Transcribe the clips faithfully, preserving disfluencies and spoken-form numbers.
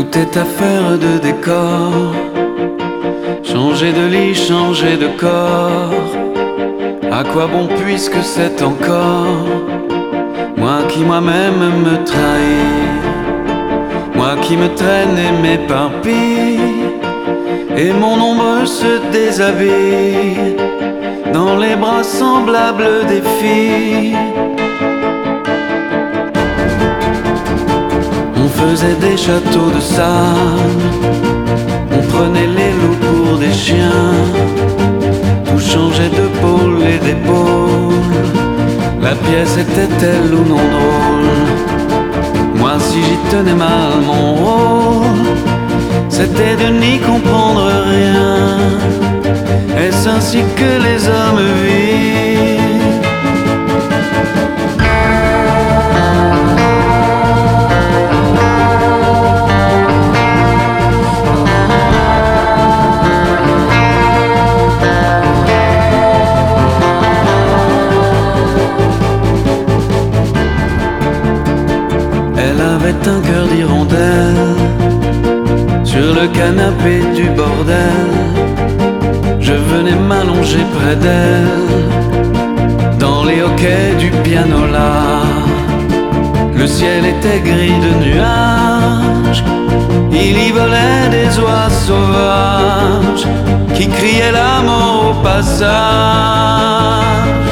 Tout est affaire de décor. Changer de lit, changer de corps. À quoi bon puisque c'est encore moi qui moi-même me trahis, moi qui me traîne et m'éparpille, et mon ombre se déshabille dans les bras semblables des filles. On faisait des châteaux de sable, on prenait les loups pour des chiens, tout changeait de pôle et d'épaule. La pièce était-elle ou non drôle? Moi si j'y tenais mal mon rôle, c'était de n'y comprendre rien. Est-ce ainsi que les hommes vivent? Elle avait un cœur d'hirondelle sur le canapé du bordel. Je venais m'allonger près d'elle dans les hoquets du piano là. Le ciel était gris de nuages, il y volait des oies sauvages qui criaient la mort au passage.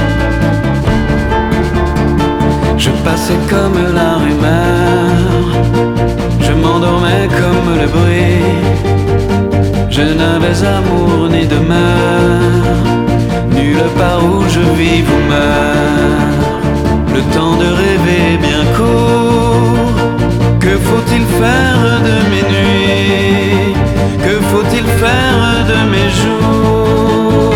Je passais comme la rumeur, je m'endormais comme le bruit. Je n'avais amour ni demeure, nulle part où je vis ou meurs. Le temps de rêver est bien court. Que faut-il faire de mes nuits? Que faut-il faire de mes jours?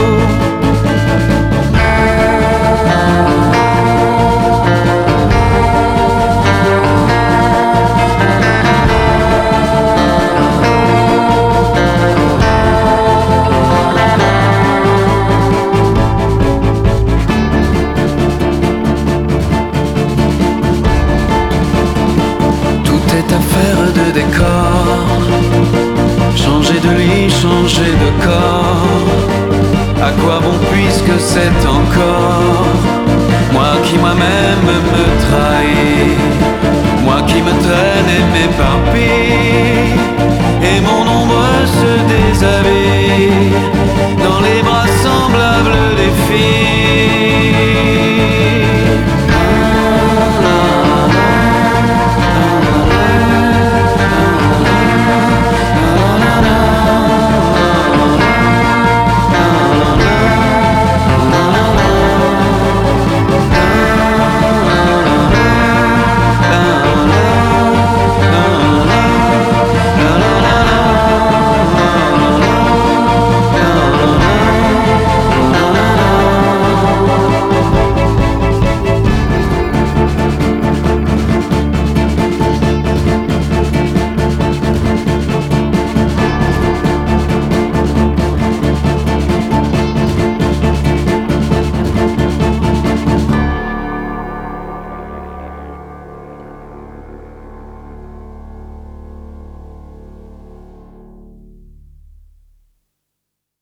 De décor, changer de lit, changer de corps. À quoi bon puisque c'est encore moi qui moi-même me trahis, moi qui me traîne et m'éparpille,